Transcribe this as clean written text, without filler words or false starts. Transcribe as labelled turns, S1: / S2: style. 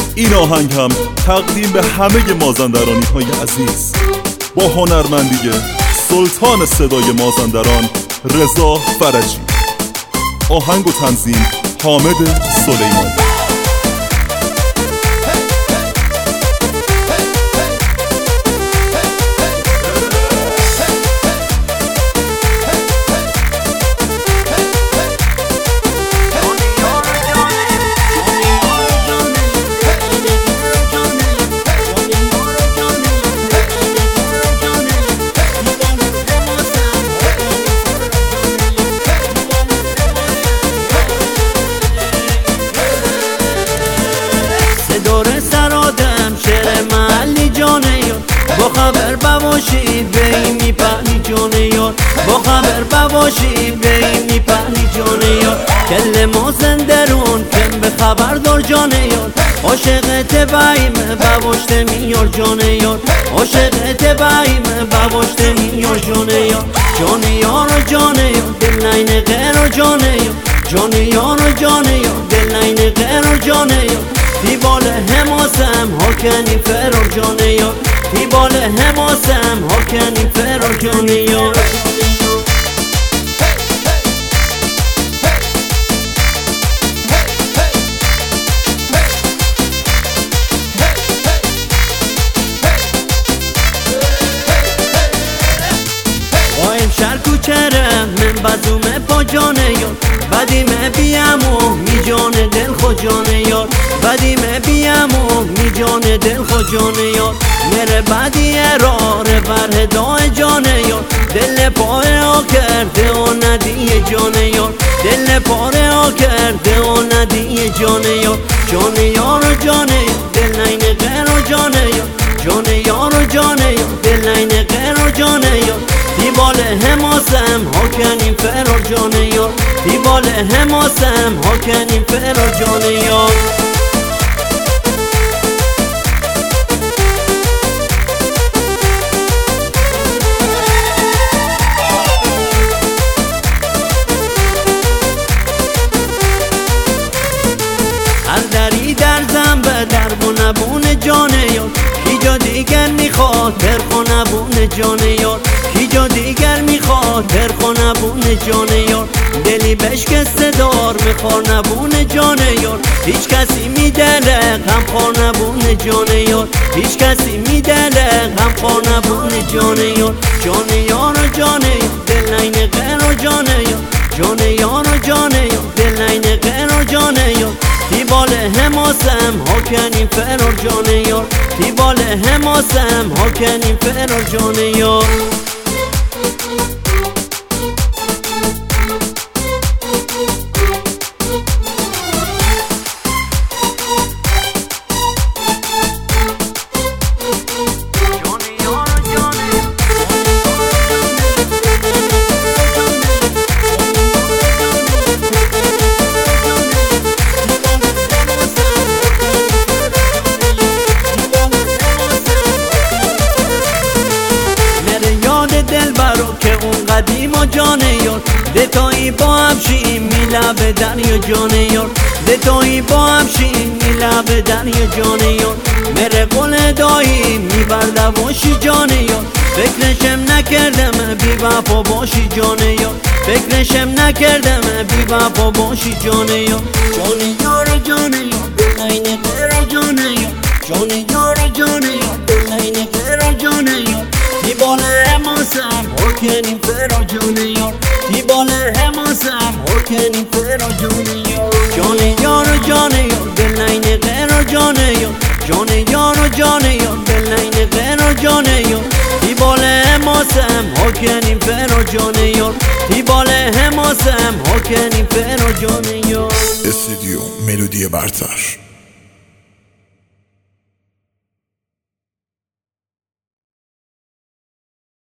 S1: این آهنگ هم تقدیم به همه مازندرانی های عزیز با هنرمندی سلطان صدای مازندران رضا فرجی. آهنگ و تنظیم حامد سلیمانی.
S2: دور سرادم شعر محلی جانه یار، با خبر بباشی به این میپهنی جانه یار، با خبر بباشی به این میپهنی جانه یار. کل مازندران کم به خبر دار جانه یار، عاشقت بیم بباشته میار جانه یار، عاشقت بیم بباشته میار جانه یار. جانه یار جانه یار دل نین غیر جانه یار، جانه یار جانه یار دل نین غیر جانه یار. دیبال حماسم ها کنی فرار جانه یار، دیبال حماسم ها کنی فرار جانه یار. قایم شهر کوچرم من بزومه با جانه یار، بدیمه بیم و می جانه دل خود جانه یار، بدیمه بیم و می جانه دل خود جانه یار. میره بدی اراره بر هدای جانه یار، دل پاره ها کرده و ندیه جانه یار، دل پاره ها کرده و ندیه جانه یار. جانه یار و جانه یار دل نین غیر و جانه یار، جانه یار و جانه یار دل نین غیر و جانه یار. دیبال حماسم ها کنیم فرار جانه یار، دیبال حماسم ها کنیم فرار جانه یار. هر دری در زنبه در بونه جانه یار، کی جا دیگر میخواد ترخونه بونه جانه یار، کی جا دیگر میخواد ترخونه بونه جانه یار. دلی بشکسته دار میخوار نبونه جانه یار، هیچ کسی میدله غم خور نبونه جانه یار، هیچ کسی میدله غم خور نبونه جانه یار. جانه یار و جانه یار دل نین غیر و جانه یار، جانه یار و جانه یار دل نین غیر و جانه یار. دیبال حماسم ها کنیم فرار جانه یار، دیبال حماسم ها کنیم فرار جانه یار. دل برو که اون قدیم و جانه یار، دتایی با هم شیم میله به دریا جانه یار، دتایی با هم شیم میله به دریا جانه یار. مره قول دایی میبرده باشی جانه یار، فکرشم نکردم بی وفا باشی جانه یار، فکرشم نکردم بی وفا باشی جانه یار. جانه یار جانه یار دل نین غیر جانه یار، جانه یار جانه یار دل نین غیر جانه یار. دیبال حماسم ها کنیم فرار جانه یار، دیبال حماسم ها کنیم فرار جانه یار. جانه یار و جانه یار دل نین غیر جانه یار، جانه یار و جانه یار دل نین غیر جانه یار. دیبال حماسم ها کنیم فرار جانه یار، دیبال حماسم ها کنیم فرار جانه یار.
S3: استودیو ملودی برتر.